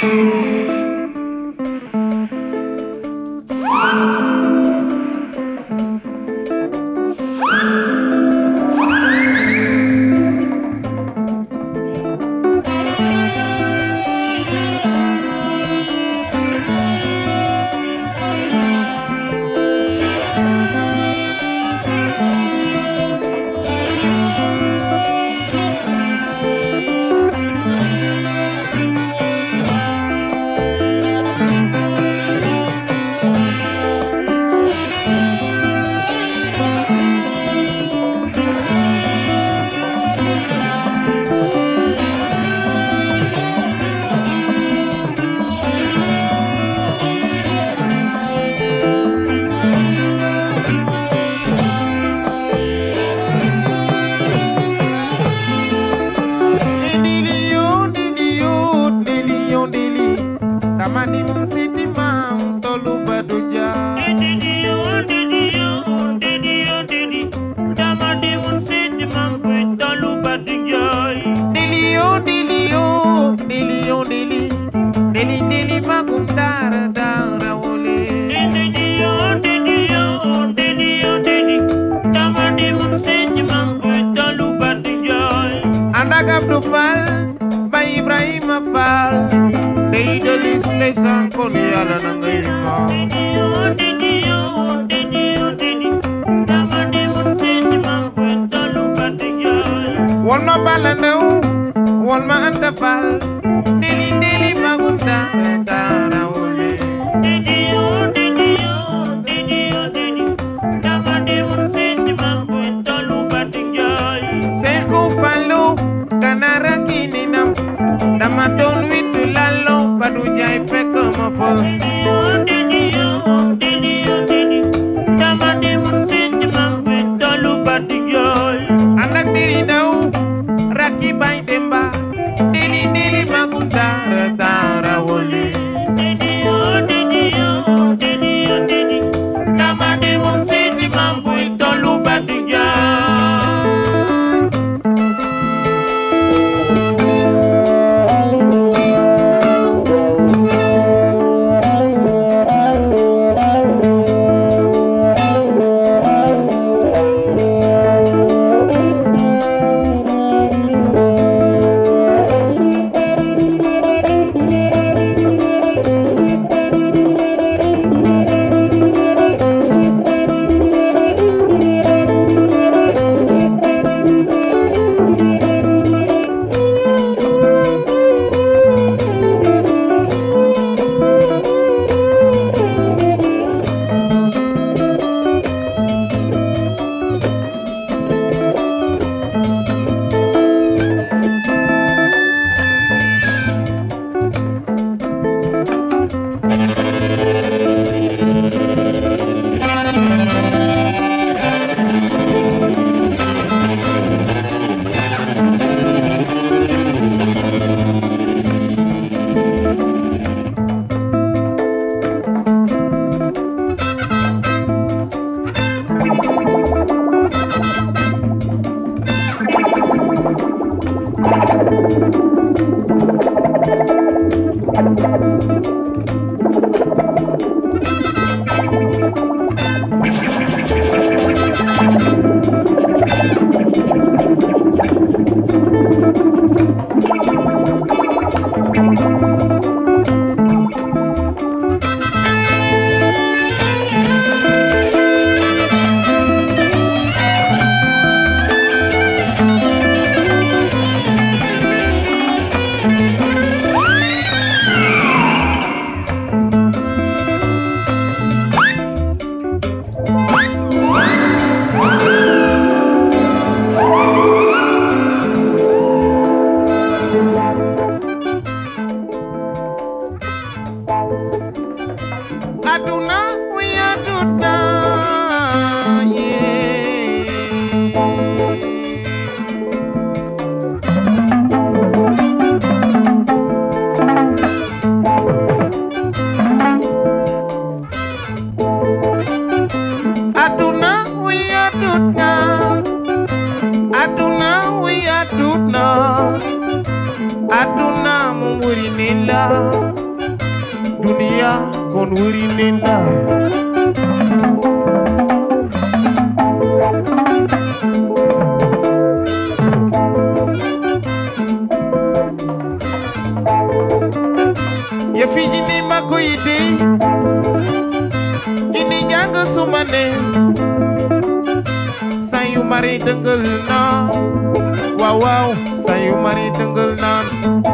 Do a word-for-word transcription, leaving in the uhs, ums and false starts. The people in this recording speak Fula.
Tamani msiti mam tolu baduja. Didi yo, didi yo, didi yo, didi. Tamani msiti mam tolu baduja. Dili yo, dili yo, dili yo, dili. Dili dili magundara dara wole. Didi yo, didi yo, didi yo, didi. Tamani msiti mam tolu baduja. Andak Abdou Fall, ba Ibrahima Fall. Dey dolis lesan kon yàlla na ngay ma. Didi yo, didi yo, didi yo, didi. Tamani msiti mam tolu baduja. Won ma bala ndaw, won ma Anta Fall. Dili dili magundara dara wole. Didi yo, didi yo, didi yo, didi. Tamani msiti mam tolu baduja. Seku Fallu kanara kini nam. Dama don witu lalo badu jay fekk ma fo. Didi yo, didi yo, didi yo, didi. Tamani msiti mam tolu baduja. Anak diri daw raki bay demba. Dili dili magundara dara wole. Didi yo, didi yo, didi yo, didi. Tamani msiti mam tolu baduja. Aduna we aduta yeah. Aduna we aduta. Aduna we aduta. Aduna mumurinila. kon wëri nen la ya fi jini ma ko yite jini jàng suma ne sayu mari dëngal na waaw waaw sayu mari dëngal naan